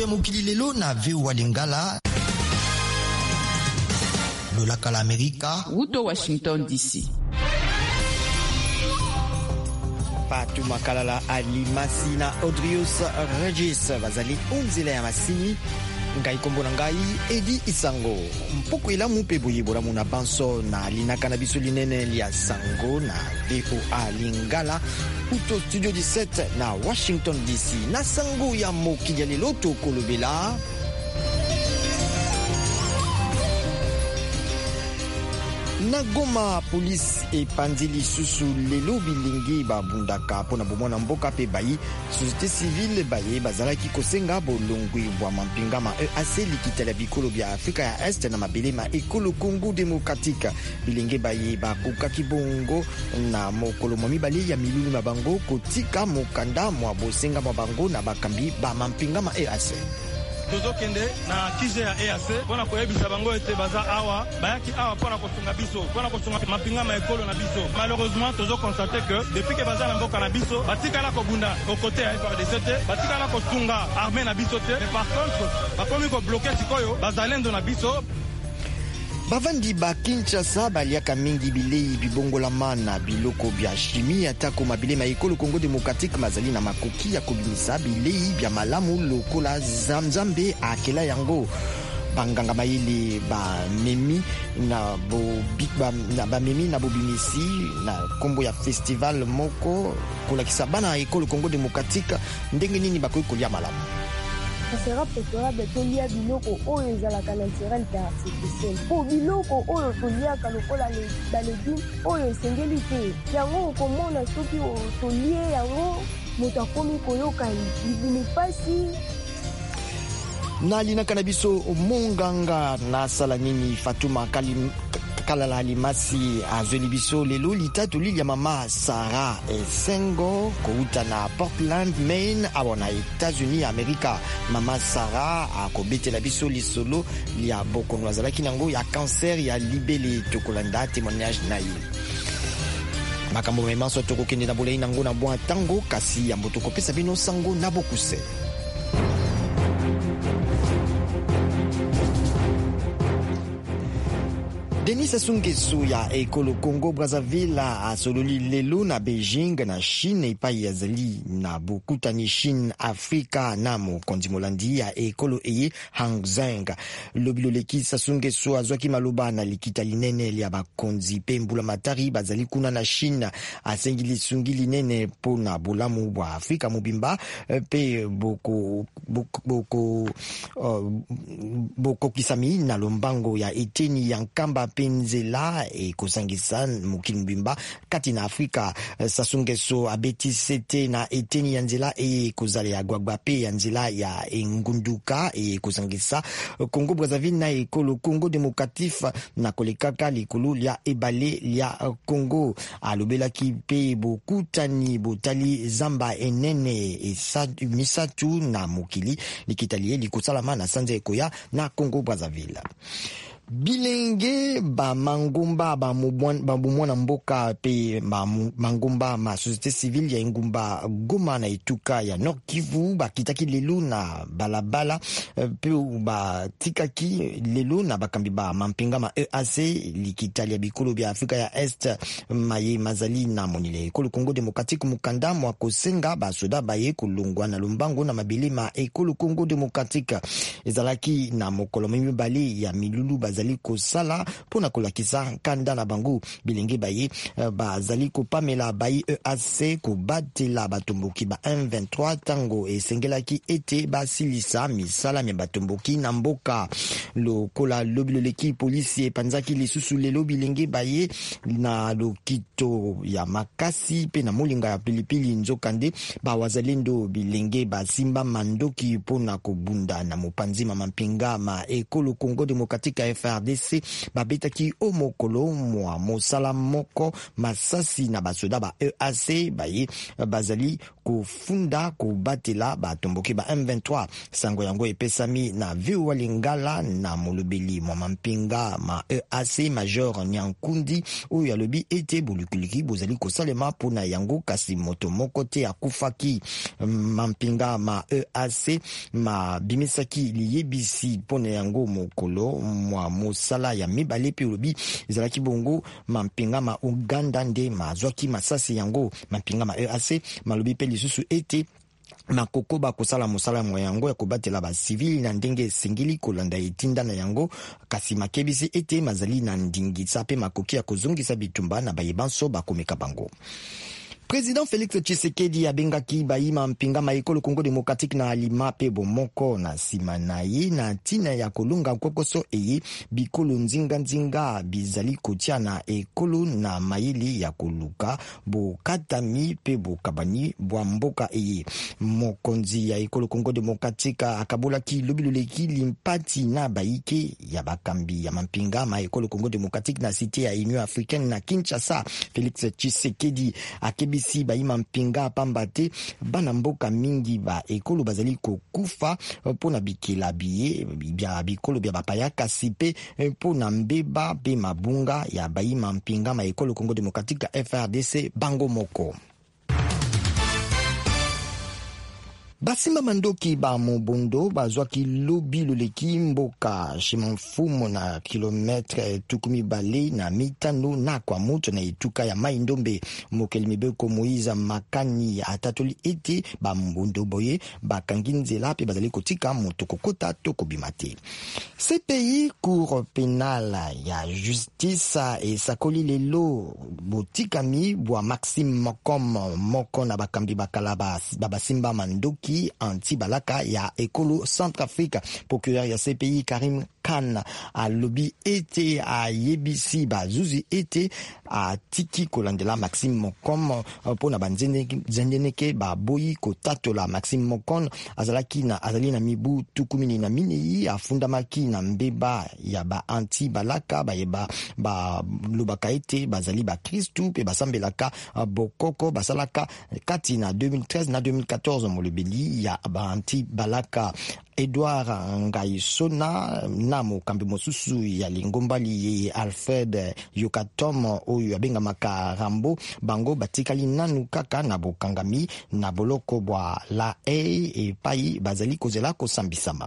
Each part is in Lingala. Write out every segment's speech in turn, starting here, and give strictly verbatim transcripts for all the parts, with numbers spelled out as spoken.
ya mokili lelo na V O A Lingala. Lolaka la Amerika. Wuto Washington D C. Patu makalala Alimasi na Audrius Regis bazali onzela ya masini ngai kombo na ngai Edi Isango mpoko ila mupe boyebola muna banso na linaka na biso linene lia sango na V O A Lingala uto studio dix-sept na Washington D C na sango ya mokili ya lelo tokolobela na Goma. Police e panzili susu lelo bilingi babundaka pona bomona mboka pe bayi société civile baye bazalaki kosenga bolongwi bwa mampingama E A C likitela bikolo bya Afrika ya Est na mabelema ekolo Congo Démocratique. Bilingi baye bakokaki bongo na mokolo mwa mibale ya milulu mabango kotika mokanda mwa bosenga mabango na bakambi ba mampingama E A C. tozokende na kije ya E A C pona koyebisa bango ete baza awa bayaki awa pona kosunga biso pona kosunga mapingama ekolo na biso. Malheureusement tozo constate que depuis que baza na mboka na biso batikala kobunda au côté ya F A R D C te batikala kosunga armée na biso te, mais par contre bakomi ko bloquer sikoyo bazalendo na biso. Bavandi ba Kinshasa baliaka mingi bilei bibongolama na biloko bya chimie atako mabilema ekolo Congo Démocratique mazali na makoki ya kobimisa bilei bya malamu lokola zamzambe akela yango. Banganga mayele ba memi na bo ba na ba memi na bobimisi na kombo ya festival moko kola kisabana ekolo Congo Démocratique ndenge nini bakoki kolia malamu. sera préférable tolia biloko oyo ezalaka naturel te artificiel po biloko oyo toliaka lokola balégume oyo esengeli te yango okomona soki tolie yango moto akomi koyoka libini pasi. Na linaka na biso monganga na sala nini Fatuma Kalim kalala Alimasi azweli biso lelo litatu lilia mama Sarah Esengo kouta na Portland, Maine abona États-Unis Amerika. Mama Sarah akobetela biso lisolo lia bokono azalaki nango ya cancer ya libele tokolanda témoignage na ye. Makambo memanso tokokende na bolei nango na bwa tango kasi ya mboto kopesa bino sango na bokuse. Denis Sassou Nguesso ya ekolo Congo Brazzaville asololi lelo na Beijing na Chine epai yazali na bokutani Chine Afrika na mokonzi molandi ya ekolo eye Hang Zeng. Lobilo leki Sassou Nguesso azwaki maloba na likita linene lia bakonzi pe mbula matari bazali kuna na Chine asengili sungi linene pona bolamu bwa Afrika mobimba pe boko boko boko, uh, boko kisami na lombango ya eteni ya nkamba penzela e kosangisa mukili mbimba kati na Afrika. Sassou Nguesso abeti sete na eteni ya nzela e kozale ya gwagba pe ya nzela ya engunduka e kosangisa Congo Brazzaville na ekolo Congo Démocratique na kolekaka likulu lia ebale lia Congo. Alobelaki pe bokutani botali zamba enene e misatu na mukili likitalie likosalama na sanza ekoya na Congo Brazzaville. Bilenge ba mangumba ba mubwana mboka pe ma mangumba ma société civile ya ngumba Goma na Ituka ya Nord Kivu ba kitaki lelu na balabala pe ba tikaki lelu na bakambi ba mampinga ma E A C likitalia bikolo bya Afrika ya Est maye mazali na monile ekolo Congo Démocratique mukanda mwa kosenga ba soda baye kulungwa na lumbango na mabilima ekolo Congo Démocratique ezalaki na mokolo mibali ya milulu bazali kosala pona kolakisa kanda na bango. Bilenge baye bazali kopamela bayi E A C kobatela batomboki ba M vingt-trois tango esengelaki ete basilisa misala ya batomboki na mboka lokola lobilo leki polisi epanzaki lisusu lelo bilenge baye na lokito ya makasi pe na molinga ya pilipili nzokande ba wazalendo bilenge basimba mandoki pona kobunda na mopanzi mampinga ma ekolo Congo Démocratique F R D C babetaki o mokolo mwa mosala moko masasi na basoda ba E A C baye bazali kufunda kubatela batomboki ba M vingt-trois. Sango yango epesami na viu walingala na molobeli mwa mampinga ma E A C Major Nyankundi oyo yalobi ete bulukuliki bozali kosalema pona yango kasi moto moko te akufaki. Mampinga ma E A C ma bimisaki liyebisi pona yango mokolo mwa mosala ya mibale pe lobi ezalaki bongo mampinga ma Uganda nde mazwaki masasi yango. Mampinga ma E A C malobi pe lisusu ete makoko bakosala mosala mwa yango ya kobatela ba civil na ndenge esengeli kolanda etinda na yango kasi makebisi ete mazali na ndingisa pe makoki ya kozongisa bitumba na bayebanso bakomeka bango. Président Félix Tshisekedi abengaki bayima mpinga maekolo Congo Démocratique na alima pe bomoko na sima na ye na tina ya kolunga kokoso eye bikolo nzinga nzinga bizali kotia na ekolo na mayeli ya koluka bokatami pe bokabani bwa mboka eye. Mokonzi ya ekolo Congo Démocratique akabulaki lobiloleki limpati na baike ya bakambi ya mampinga maekolo Congo Démocratique na cité ya Union Africaine na Kinshasa. Félix Tshisekedi akebi si baima mpinga pambate bana mboka mingi ba ekolo bazali kokufa pona bikela biye bya bikolo bya bapayaka sipe pona mbeba pe mabunga ya baima mpinga ma ekolo Congo Démocratique F R D C bango moko. Basimba mandoki ba mobondo bazwaki lobi loleki mboka shimamfumo na kilometre tukumi bale na mitano na kwa moto na ituka ya Mai Ndombe. Mokeli mibeko Moiza Makani atatoli ete ba mbondo boye bakangi nzela pe bazali kotika moto kokota toko bimate. C P I Cour pénale ya justice e sakoli lelo botikami bwa Maxime Mokom moko na bakambi bakalaba babasimba mandoki anti balaka ya ekolo Centrafrique. Procureur ya C P I Karim Khan a lobi ete a yebisi bazuzi ete a tiki kolandela Maxime Mokom pona banzendeneke ba boyi kotatola. Maxime Mokom azalaki na azali na mibu tukumini na minei afundamaki na mbeba ya ba anti balaka ba yeba ba lobaka ete bazali ba Kristu pe basambelaka bokoko basalaka kati na deux mille treize na deux mille quatorze molobeli ya ba anti balaka. Edouard Ngaisona na mokambi mosusu ya lingombali Alfred Yokatom oyo abenga makarambo bango batikali nanu kaka na bokangami na boloko bwa la e e pai bazali kozela kosambisama.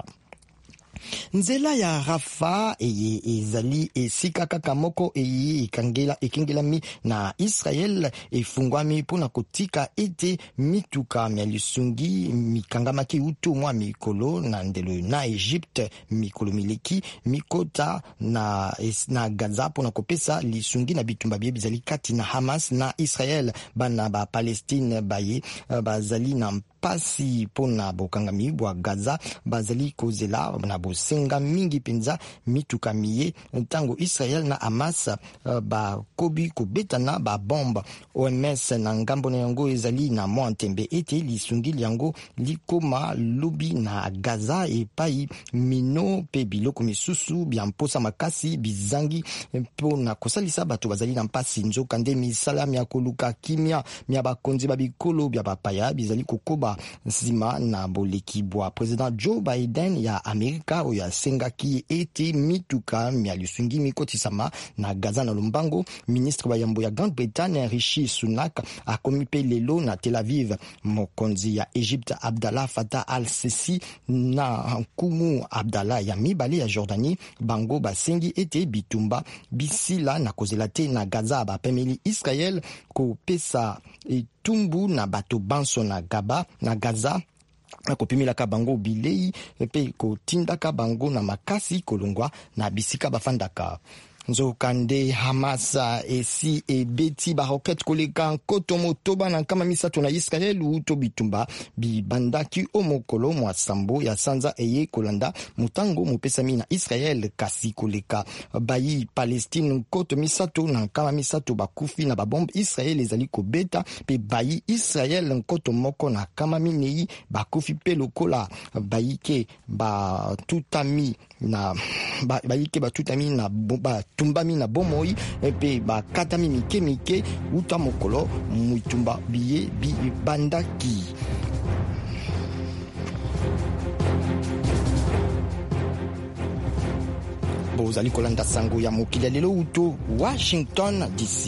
Nzela ya Rafa eye ezali esika kaka moko eye ikangela ekengelami na Israel efungwami pona kotika ete mituka mya lisungi mikangamaki utu mwa mikolo na ndelo na Egypte mikolo mileki mikota na na Gaza pona kopesa lisungi na bitumba bie bizali kati na Hamas na Israel. Bana ba Palestine baye bazali na pasi pona bokangami bwa Gaza bazali kozela na bosenga mingi penza mituka miye ntango Israel na Hamas uh, ba kobi kobetana ba bomba. O M S na ngambo na yango ezali na mwa ntembe ete lisungi yango likoma lobi na Gaza epai mino pe biloko misusu bya mposa makasi bizangi pona kosalisa bato bazali na mpasi nzoka nde misala mya koluka kimia mya bakonzi babikolo bya bapaya bizali kokoba nsima na boleki bwa President Joe Biden ya Amerika oyo asengaki ete mituka mya lisungi mikotisama na Gaza na Lumbango. Ministre wa yambo ya Grande-Bretagne Rishi Sunak akomi pe lelo na Tel Aviv. Mokonzi ya Egypte Abdallah Fattah al-Sisi na Nkumu Abdallah ya mibale ya Jordanie bango basengi ete bitumba bisila na kozela te na Gaza bapemeli Israel kopesa etumbu na bato banso na Gaba na Gaza na kopimilaka bango bilei pe kotindaka bango na makasi kolongwa na bisika bafandaka. Nzokande Hamasa esi e beti ba roket koleka nkoto motoba na nkama misato na Israel uto bitumba bi bandaki omokolo mwa sambo ya sanza eye kolanda mutango mupesami na Israel kasi koleka bayi Palestine nkoto misato na nkama misato bakufi na babombe Israel ezali kobeta pe bayi Israel nkoto moko na kama minei bakufi pe lokola bayike ba tutami na ba, bayike ba tutami na ba tumbami na bomoi epe ba katami mike mike uta mokolo mutumba biye bi bandaki. Bozali kolanda sango ya mokili lelo uto Washington D C.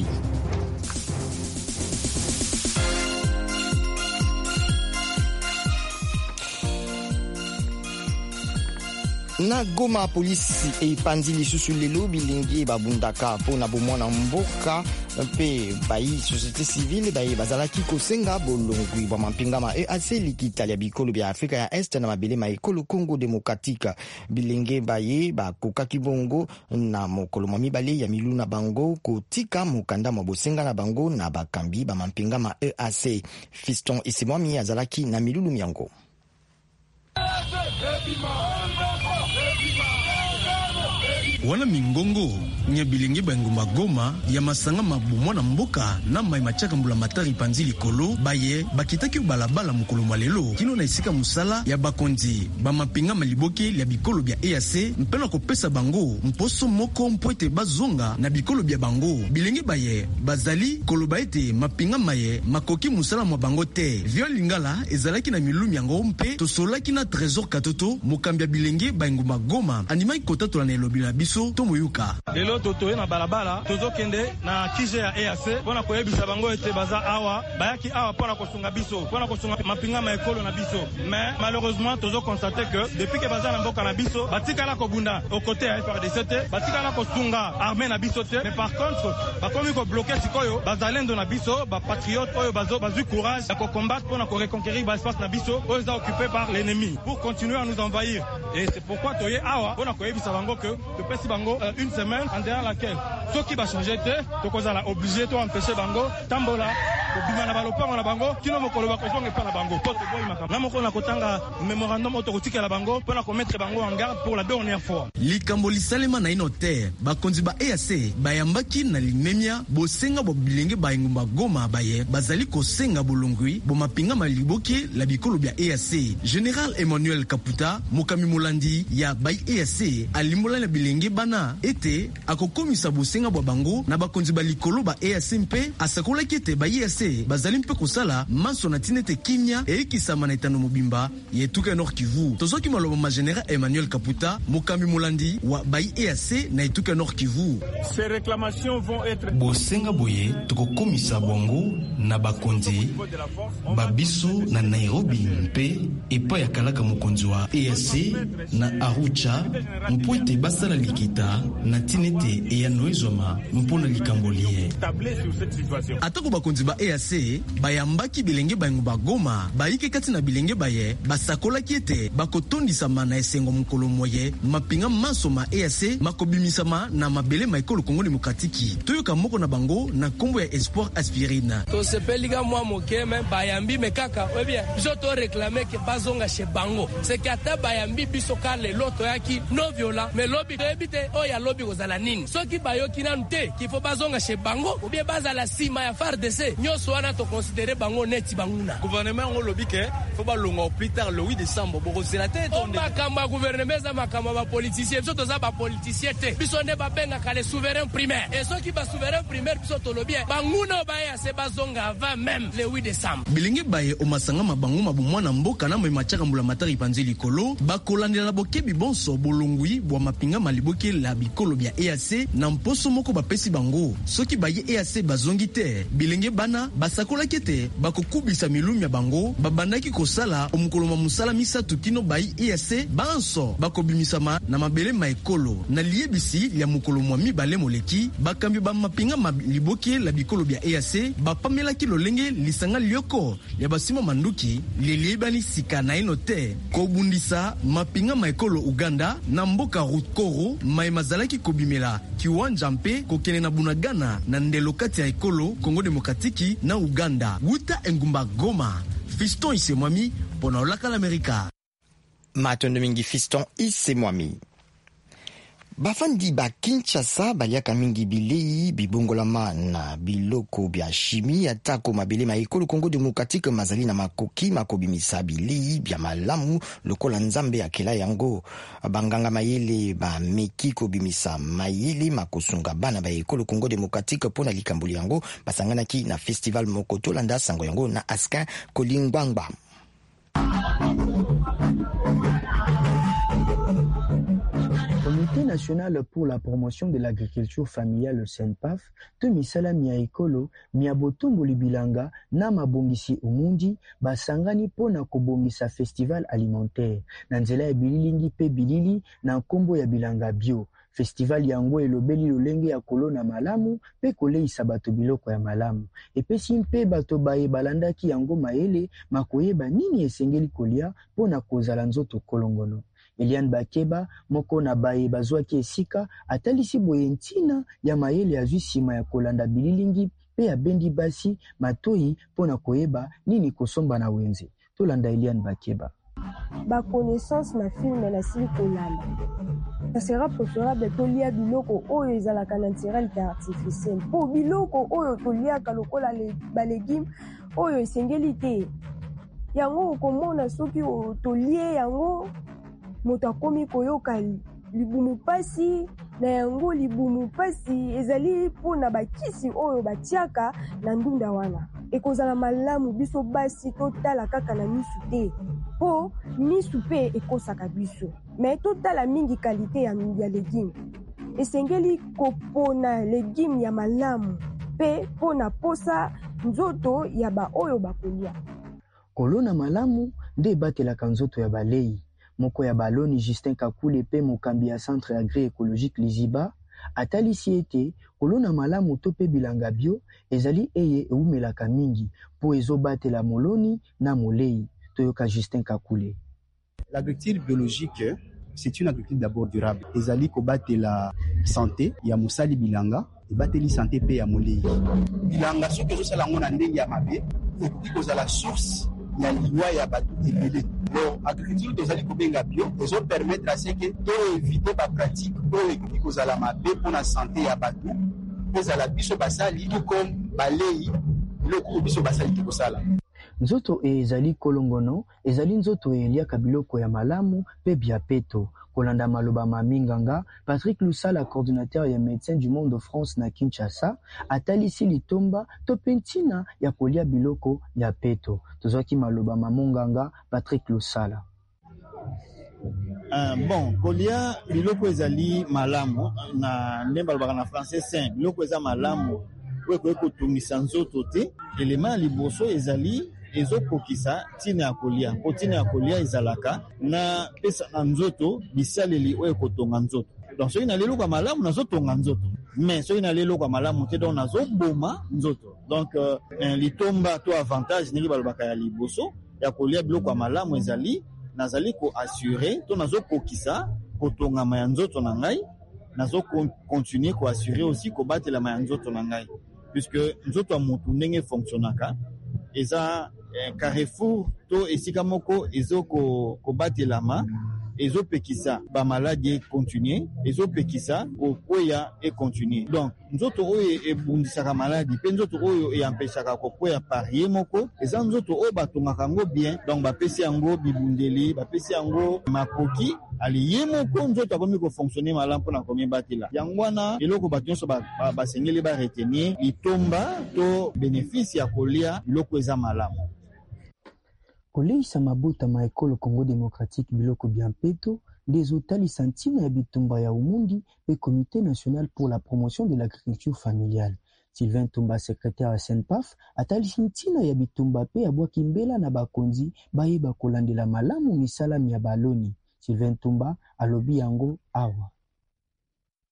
Na Goma polisi e panzi lisusu lelo bilingi babundaka pona bomwana mboka pe bayi société civile bayi bazalaki kosenga bolongwi bwa mampingama e ase likita ya bikolo bya Afrika ya Este na mabele ma ekolo Congo Démocratique bilingi bayi bakokaki bongo na mokolo mwa mibale ya miluna bango kotika mokanda mwa bosenga na bango na bakambi ba mampingama E A C. Fiston Isimwami azalaki na milulu miango. Wana mingongo nya bilingi banguma Goma ya masanga mabumwa na mboka na mai machaka mbula matari panzi likolo baye bakitaki balabala mukolo malelo kino na isika musala ya bakonzi ba mapinga maliboki ya bikolo bya E A C mpena kopesa bango mposo moko mpoete bazonga na bikolo bya bango bilingi baye bazali koloba ete mapinga maye makoki musala mwa bango te vio lingala ezalaki na milumi yango mpe tosolaki na trésor katoto mokambia bilingi banguma Goma animai kotatola na elobila biso tomoyuka lelo toto na balabala tozo kende na kije ya E A C pona koyebisa bango ete baza awa bayaki awa pona kosunga biso pona kosunga mapinga ma ekolo na biso mais malheureusement tozo constater que depuis que baza na mboka na biso batika la kobunda au côté ya F R D C te batika la kosunga armée na biso te mais par contre bakomi ko bloquer sikoyo bazalendo na biso ba patriote oyo bazo bazu courage ya ko combattre pona ko reconquérir ba espace na biso oyo za occupé par l'ennemi pour continuer à nous envahir et c'est pourquoi toye awa pona koyebisa bango que de bango euh, une semaine en derrière laquelle ceux qui va changer te to kozala obligé to empêcher bango tambola ko bimana balopango na bango kino mokolo ba kozonga pa na bango to boy makam na moko na kotanga memorandum autorotique la bango pona ko mettre bango en garde pour la dernière fois likambo lisalema na inote bakonzi ba E A C bayambaki na limemia bosenga bo bilenge bayingumba Goma baye bazali kosenga bolongwi bo mapinga maliboki la bikolo bya E A C. Général Emmanuel Kaputa mokami molandi ya bay E A C alimbola na bilenge bana ete akokomisa bosenga bwa bango na bakonzi balikolo ba E A C mpe asakola kete ba E A C bazali mpe kosala maso na tinete kimia e kisama na etano mobimba yetuka Nord Kivu. Tozoki maloba ma Général Emmanuel Kaputa mokami molandi wa ba E A C na etuka Nord Kivu. Ces réclamations vont être bosenga boye tokokomisa bongo na bakonzi babiso na Nairobi mpe epa ya kalaka mokonzi wa E A C na Arusha mpoete basala likita na tinete e ya noizoma mpona likambolie atako bakonzi ba E A C bayambaki bilenge bango ba Goma bayike kati na bilenge baye basakola kiete bakotondisama na esengo mukolo moye mapinga maso ma E A C makobimisama na mabele maikolo Congo Démocratique toyoka moko na bango na kombo ya Espoir Aspirine to sepelika mwa mokeme bayambi mekaka obia biso to réclamer que bazonga chez bango c'est que ata bayambi biso kale loto yaki no viola mais lobi ebite o ya lobi kozala nini soki bayoki nanu te qu'il faut bazonga chez bango ou bien bazala sima ya F A R D C nyoso wana to considérer bango neti banguna gouvernement ngo lobi ke faut ba longa au plus tard le huit décembre boko sénateur to makamba gouvernement za makamba ba politicien biso to za ba politicien te biso ne ba benga kale souverain primaire et soki ba souverain primaire biso to lobi banguna ba ya se bazonga avant même le huit décembre bilingi baye o masanga mabango mabumwa na mboka na machaka mbula matari panzi likolo bakolandela bokebi bonso bolongwi bwa mapinga maliboki la bikolo bya E A C na mposo moko bapesi bango soki baye E A C bazongi te bilenge bana basakola kete bakokubisa milumi ya bango babandaki kosala omukolo musala misatu kino bayi E A C banso bakobimisama na mabele maekolo na liebisi ya mukolo mwa mibale moleki bakambi ba mapinga maliboki la bikolo bya E A C bapamelaki lolenge lisanga lioko ya basimo manduki leliebani sika na ino te kobundisa mapinga maekolo Uganda na mboka Rukoro mai mazalaki kobimela kiwanja mpe kokene na Bunagana na ndelo kati ya ekolo Kongo Demokratiki na Uganda. Wuta engumba Goma, Fiston Isemwami pona olaka l'Amerika. Matondo mingi Fiston Isemwami. Bafandi ba Kinshasa baliaka mingi bilei bibongolama na biloko bya chimie atako mabele ma ekolo Kongo Demokratike mazali na makoki makobimisa bilei bya malamu lokola nzambe akela yango. Banganga mayele ba meki kobimisa mayele makosunga bana ba ekolo Kongo Demokratike pona likambuli yango basanganaki na festival moko tolanda sango yango na Askin Kolingbangba. Comité national pour la promotion de l'agriculture familiale, le C N P A F, to misala mia ekolo, mia botumbo libilanga, na mabongisi umundi, basangani pona kobongisa festival alimentaire, na nzela ya bililingi pe bilili, na nkombo ya bilanga bio. Festival yango elobeli lolenge ya kolona malamu, pe koleisa bato biloko ya malamu. Epesi mpe bato baye balandaki yango maele, makoyeba nini esengeli kolia, pona kozala nzoto kolongono. Eliane Bakeba, moko na baye bazwaki esika, atalisi boye ntina ya mayele ya zwi sima ya kolanda bililingi, pe ya bendi basi, matoi, pona koyeba nini kosomba na wenze. Tolanda Eliane Bakeba. Ba connaissance na film na sili kolanda. Ça sera préférable tolia biloko oyo ezalaka naturel te artificiel. Po biloko oyo toliaka lokola le balegime oyo esengeli te. Yango okomona soki tolie yango moto akomi koyoka libumu pasi na yango libumu pasi ezali pona bakisi oyo batiaka na ndunda wana. Ekozala malamu biso basi totala kaka na misu te. Po misu pe ekosaka biso. Mais totala mingi kalite ya, ya legime. Esengeli kopona legime ya malamu pe pona posa nzoto ya ba oyo bakolia. Kolona malamu nde batelaka nzoto ya balei. Moko ya baloni Justin Kakule pe mokambi ya Centre Agri-Écologique Liziba, atalisi ete kolona malamu to pe bilanga bio ezali eye eumelaka mingi po ezobatela moloni na molei. Toyoka Justin Kakule. L'agriculture biologique, c'est une agriculture d'abord durable. Ezali kobatela santé ya musali bilanga, ebateli santé pe ya molei. Bilanga soki ezosala ngo na ndenge ya mabe, ekoki kozala source ya liwa ya bato ebele. Donc, agriculture tozali kobenga bio, ezo permettre à ce que to éviter ba pratique to ekoki kozala mabe pona santé ya bato, ezala biso basali tout comme balei, biloko biso basali te kosala. Nzoto e ezali kolongono, ezali nzoto e eliaka biloko ya malamu pe bia peto. Kolanda maloba maminganga, Patrick Lusala, coordinateur ya médecins du monde de France na Kinshasa, atalisi litomba to pentina ya kolia biloko ya peto. Tozwaki maloba mamonganga, Patrick Lusala. Uh, bon, kolia biloko ezali malamu na ndemba lobaka na français sain, biloko eza malamu weko eko tungisa nzoto te, elema liboso ezali ezokokisa tina ya kolia. Po tina ya kolia ezalaka na pesa na nzoto bisaleli oyo kotonga nzoto. Donc soki na lelo kwa malamu nazotonga nzoto. Mais soki na lelo kwa malamu te donc nazoboma nzoto. Donc euh, litomba to avantage niki balobaka ya liboso ya kolia biloko kwa malamu ezali nazali ko assurer to nazokokisa kotonga ma ya nzoto na ngai, nazo continuer ko assurer aussi ko batela ma ya nzoto na ngai. Puisque nzoto ya mutu ndenge fonctionnaka eza eh, carrefour to esika moko ezo ko, ko batelama ezo pekisa ba maladie continuer ezo pekisa ko kweya e continuer. Donc nzoto oyo ebundisaka maladie pe nzoto oyo e empêchaka ko kweya parier moko eza nzoto oyo batongaka yango bien. Donc bapesi yango bibundeli, bapesi yango makoki ali ye moko nzoto akomi ko fonctionner malamu pona komi batela. Yango wana eloko bato nyonso basengeli ba retenir litomba to bénéfice ya kolia biloko eza malamu. Koleisa mabuta ma ekolo Congo Démocratique biloko biampeto, des otali santina ya bitumba ya umundi et Comité national pour la promotion de l'agriculture familiale. Sylvain Tumba, secrétaire à C N P A F, atali santina ya bitumba pe ya bwa kimbela na bakonzi baye bakolandela malamu misala ya baloni. Sylvain Tumba alobi yango awa.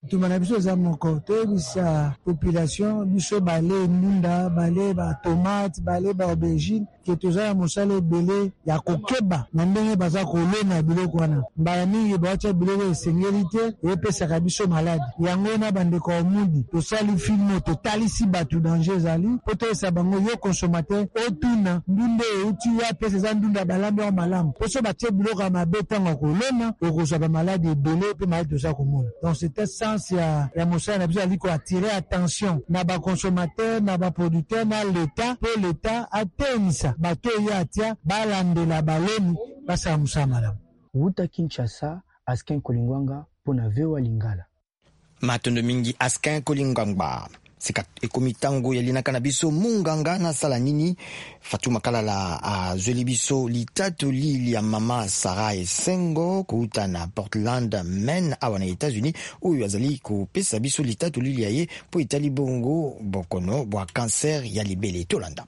tumana biso za moko toyebisa population biso bale ndunda bale ba tomate bale ba aubergine ke toza ya mosala ebele ya kokeba na ndenge baza kolona biloko wana mbala mingi bawatia biloko esengeli te epesaka biso maladi yango na bandeko ya mudi tosali filme totalisi bato danger ezali mpo toyesa bango yo consommateur otuna ndunda euti ya pesa eza ndunda balambi ya malamu mpo so batie biloko ya mabe ntango ya kolona okozwa bamaladi ebele mpe maladi toza komona donc c'était sens ya, ya mosala na biso ali koatire attention na baconsommateur na baproducteur na leta mpo leta atenisa bato oyo atia balandela baloni basala mosala malamu. Wuta Kinshasa, Askin Kolingwanga pona Vewa Lingala. Matondo mingi Askin Kolingwanga. Sika ekomitango yalinaka na biso munganga na sala nini Fatuma Kalala a zweli biso litatu lili ya mama Sarah Esengo kuuta na Portland, Maine awa na Etats-Unis oyo azali kopesa biso litatu lili ya ye po itali bongo bokono bwa cancer ya libele tolanda.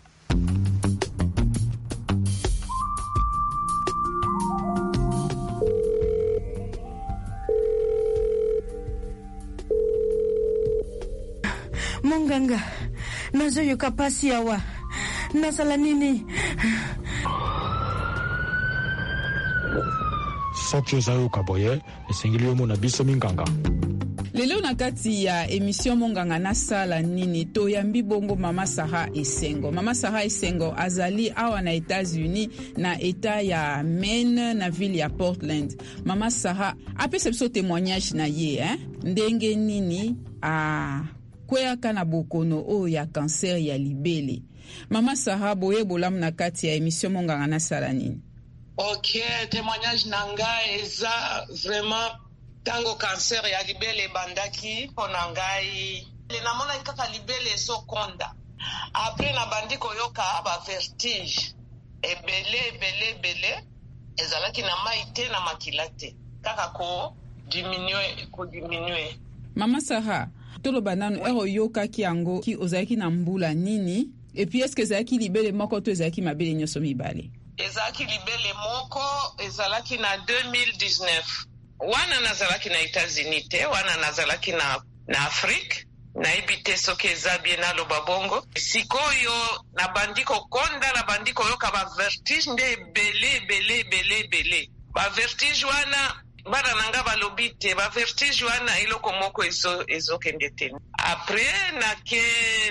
Munganga, nazo yoka pasi awa. Nasala nini? Soki ozayo kaboye, esengeli yo mona biso minganga. Lelo na kati ya emission Monganga na sala nini to yambi bongo mama Sarah Esengo. Mama Sarah Esengo azali awa na Etats-Unis na eta ya Maine na ville ya Portland. Mama Sarah apesa biso témoignage na ye, hein? Ndenge nini a kweyaka na bokono o ya cancer ya libele. Mama Sarah boye bolam na kati ya emission Monganga na sala nini. Ok, témoignage nanga eza vraiment tango cancer ya libele bandaki pona ngai le namona kaka libele so konda après na bandiko yoka ba vertige ebele ebele ebele ezalaki na maite na makilate kaka ko diminuer ko diminuer. Mama Sarah tolo banano ero yoka ki yango ki ozaki na mbula nini et puis est-ce que ezalaki libele moko to ezalaki mabele nyoso mibale? Ezalaki libele moko ezalaki na deux mille dix-neuf. Wana nazalaki na Etats-Unis te, wana nazalaki na, na Afrique, na ibite soke zabi na lobabongo. Sikoyo na bandiko konda na bandiko yoka ba vertige nde bele bele bele bele. Ba vertige wana bana nanga balobite, ba vertige wana iloko moko ezo ezo kendete. Après na ke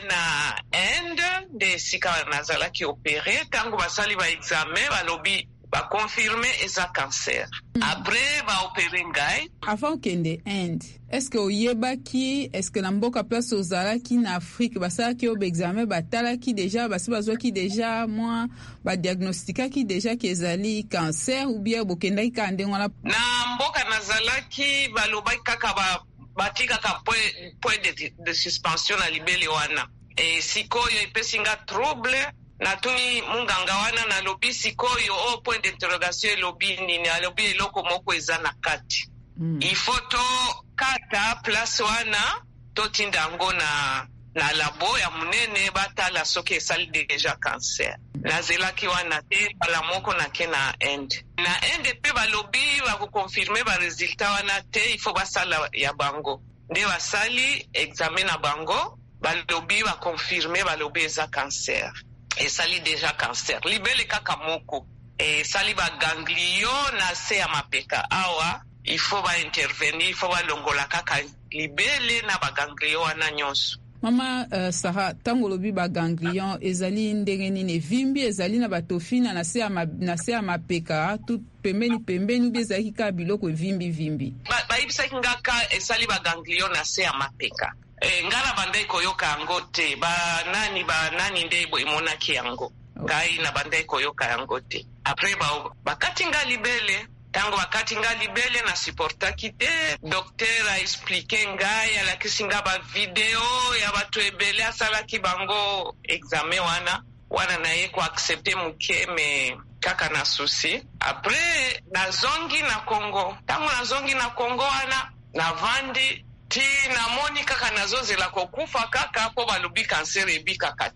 na Inde de sika nazalaki opéré, tango basali ba examen balobi ba confirmer eza cancer. Mm. Après ba opérer ngai. Avant kende Inde, est-ce que oyebaki, est-ce que na mboka place ozalaki na Afrique basalaki ob examen batalaki déjà basi bazwaki déjà moi ba diagnosticaki déjà ki ezali cancer ou bien bokendaki ka ndengo na na mboka nazalaki balobaki kaka ba batika ka point point de, de suspension na libele wana. Et sikoyo ipesinga trouble natuni munganga wana na lobi sikoyo o point d'interrogation lobi nini alobi eloko moko eza na kati. Mm. Ifoto kata place wana totinda ngo na na labo ya munene batala soki esali deja cancer. Nazelaki wana te pala moko na ke na Inde. Na Inde pe balobi ba confirmer ba resultat wana te ifo basala ya bango. Nde basali examen na bango balobi ba confirmer balobi eza cancer. Et sali déjà cancer. Libele kaka moko. Et sali ba ganglion na se ya mapeka. Awa, il faut ba intervenir, il faut ba longola kaka libele na ba ganglion wana nyonso. Mama uh, Sarah, tango lobi ba ganglion ezali ndenge nini vimbi ezali na batofina na se ya ma, na se ya mapeka tout pembeni pembeni ubi ezali ka biloko vimbi vimbi. Ba ba ibisa ngaka ezali ba ganglion na se ya mapeka. E, ngala bandai koyoka yango te ba nani ba nani nde bo imonaki yango ngai na bandai koyoka yango te après ba bakati nga libele tango bakati nga libele na supportaki te docteur a expliqué ngai ala kisinga ba video ya batu ebele asalaki bango examen wana wana na ye ko accepter mukeme kaka na souci après na zongi na Congo tango na zongi na Congo wana na vandi ti na moni kaka nazozela kokufa kaka po balobi cancer ebi kaka te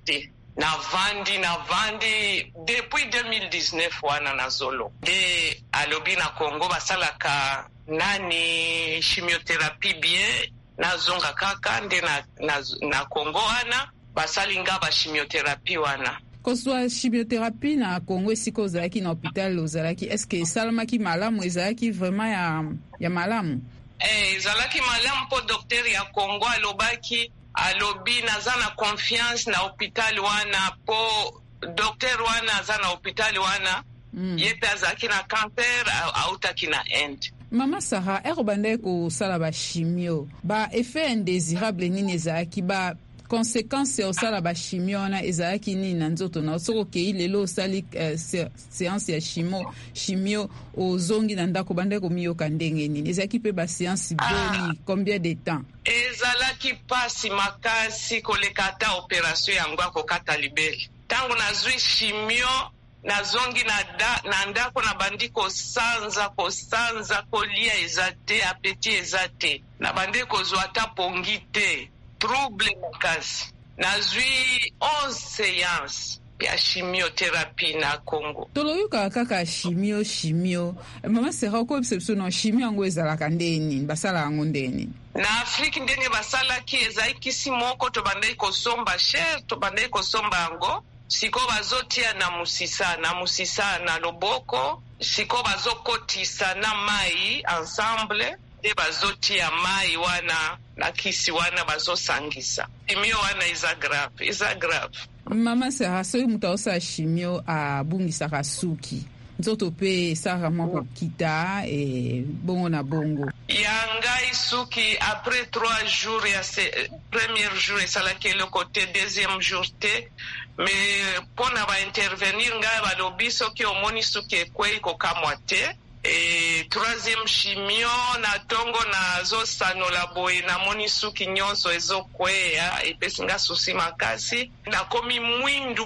na vandi na vandi depuis deux mille dix-neuf wana na zolo de alobi na Congo basalaka nani chimiothérapie bien na zonga kaka nde na, na, na Congo wana basalinga ba chimiothérapie wana kozwa chimiothérapie na Congo esika ozalaki na hôpital ozalaki est-ce que esalamaki malamu ezalaki vraiment ya, ya malamu? Eh, ezalaki malamu po docteur ya Congo alobaki alobi naza na confiance na hôpital wana po docteur wana aza na hôpital wana mm. ye pe azalaki na cancer autaki na end. Mama Sarah, ero bande kosala ba chimio ba effet indésirable nini ezalaki ba conséquence osala ba chimio wana ezalaki nini na nzoto na soko kei lelo osali uh, séance ya chimio chimio ozongi na ndako bande komiyoka ndenge nini ezalaki pe ba séance boni ah. Combien de temps? Ezalaki pasi makasi kolekata opération yango akokata libeli tango nazwi chimio nazongi na, da, na ndako na bandi kosanza kosanza kolia ezate apeti ezate na bandi kozwa ata pongi te trouble makasi nazwi onze séances ya chimiothérapie na Congo. Toloyoka kaka chimio chimio Mama Sarah ko biso no chimio yango ezalaka ndeni basala yango ndeni na Afrique ndenge basalaki ezaikisi moko to bandai kosomba cher to bandai kosomba yango siko bazotia na musisa na musisa na loboko siko bazokotisa na mai ensemble de bazotia mai wana na kisi wana bazosangisa chimio wana iza grave iza grave. Mama Sarah soki mutu aosala chimio abungisaka suki nzoto pe esaka moko kita e bongo na bongo yangai suki après trois jours ya se, premier jour esalaki eloko te deuxième jour te mais mpona baintervenir ngai balobi soki omoni suki ekwei kokamwa te e troisième chimio na tongo na zosanola boye namoni suki nyonso ezokweya epesi nga susi makasi nakomi mwindu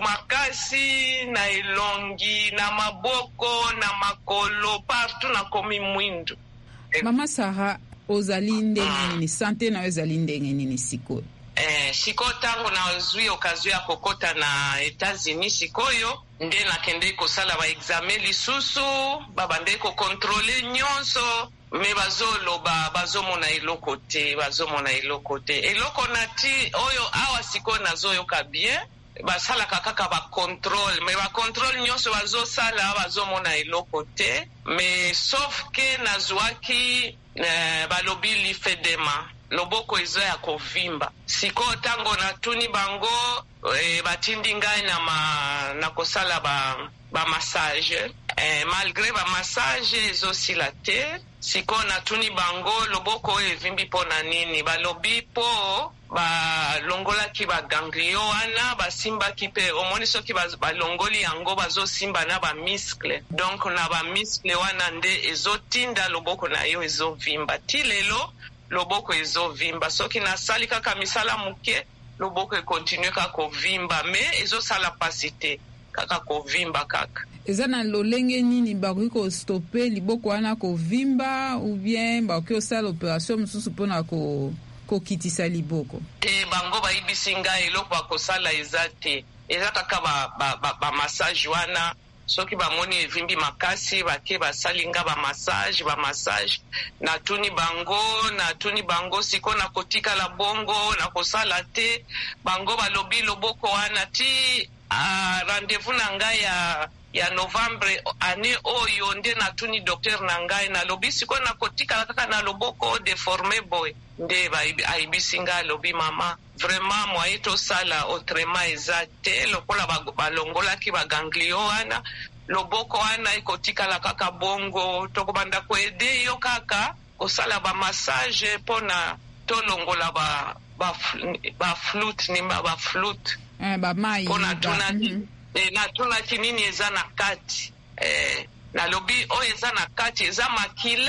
makasi na elongi na maboko na makolo partout nakomi mwindu. Mama Sarah ozali ndenge nini sante na ezali ndenge nini sikoyo? Eh, siko tango nazwi okazio ya kokota na États-Unis sikoyo nde nakende kosala ba examen lisusu babande ko contrôler nyonso me bazoloba bazomona eloko te bazomona eloko te eloko nati oyo awa siko nazoyoka bien basalaka kaka ba contrôle me ba contrôle nyonso bazosala bazomona eloko te me sauf que nazwaki eh, balobi lymphedema loboko ezo ya kovimba siko tango natuni bango e, batindi ngai na, ma, na kosala ba, ba massage e, malgré ba massage ezosila te siko natuni bango loboko oyo evimbi mpo na nini balobi po balongolaki baganglio wana basimbaki pe omoni soki balongoli yango bazosimba na bamiskle donc na bamiskle wana nde ezotinda loboko na yo ezovimba ti lelo loboko ezovimba soki nasali kaka misala muke loboko ekontinue kaka kovimba me ezosala pasi te kaka kovimba kaka. Eza na lolenge nini bakoki kostope liboko wana kovimba ou bien bakoki osala opération mosusu mpona ko kokitisa liboko? Te bango bayibisi ngai eloko bakosala eza te eza kaka bamassage ba, ba wana soki bamoni evimbi makasi bake basalinga bamassage bamassage natuni bango natuni bango siko na kotikala bongo na kosala te bango balobi loboko wana ti uh, rendez-vous na ngai ya ya Novembre ane oyo nde natuni docteur na ngai nalobi siko na kotikala kaka na loboko deformé boy nde ayibisi ngai lobi mama vraiment moi tosala autrement eza te lokola balongolaki baganglio wana loboko wana ekotikala kaka bongo tokobanda koede yo kaka kosala bamassage mpona tolongola ba, ba, ba flute nimba ba flute eh, bamai mpona tunaki mm -hmm. E, natunaki nini eza na kati eh, nalobi oyo eza na kati eza makila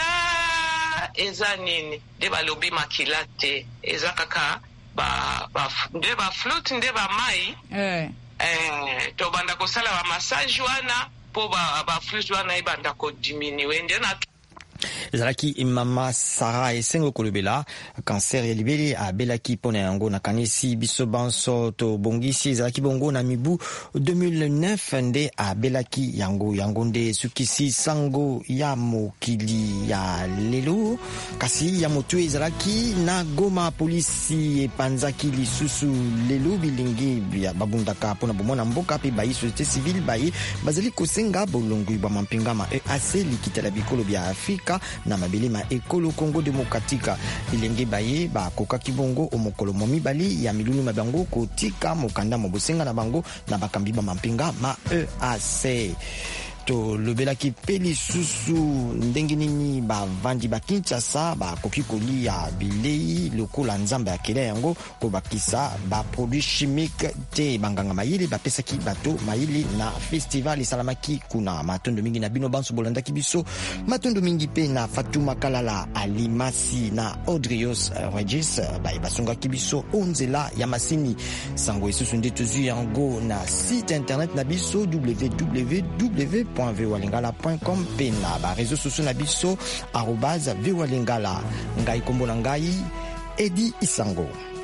eza nini nde balobi makila te eza kaka ba, ba, nde ba flute nde ba mai eh. Eh, tobanda kosala ba massage wana po ba, ba flute wana ebanda kodiminue nde na ezalaki mama Sarah Esengo kolobela cancer ya libele abelaki pona yango na kanisi biso banso to bongisi ezalaki bongo na mibu deux mille neuf nde abelaki yango yango nde sukisi sango ya mokili ya lelo kasi ya motu ezalaki na Goma polisi epanzaki lisusu lelo bilingi ya babundaka pona bomona mboka pe bayi société civile bayi bazali kosenga bolongo ba mampingama E A C likitela bikolo bya Afrika na mabele ma ekolo Congo Demokratika bilingi bayi ba koka kibongo omokolo momi bali ya milunu mabango kotika mokanda mobosenga na bango na bakambi ba mampinga ma E A C to lobelaki peli susu ndenge nini bavandi ba Kinshasa bakoki kolia bilei lokola nzamba ya kele yango ko bakisa ba produits chimiques te banganga mayili bapesaki bato mayili na festival isalamaki kuna matondo mingi na bino banso bolandaki biso matondo mingi pe na Fatuma Kalala Alimasi na Audrios Regis ba basungaki biso onzela ya masini sango isusu nde tuzu yango na site internet na biso w w w point voa lingala point com pe na ba réseaux sociaux na biso arobase voa lingala ngai kombo na ngai Edi Isango.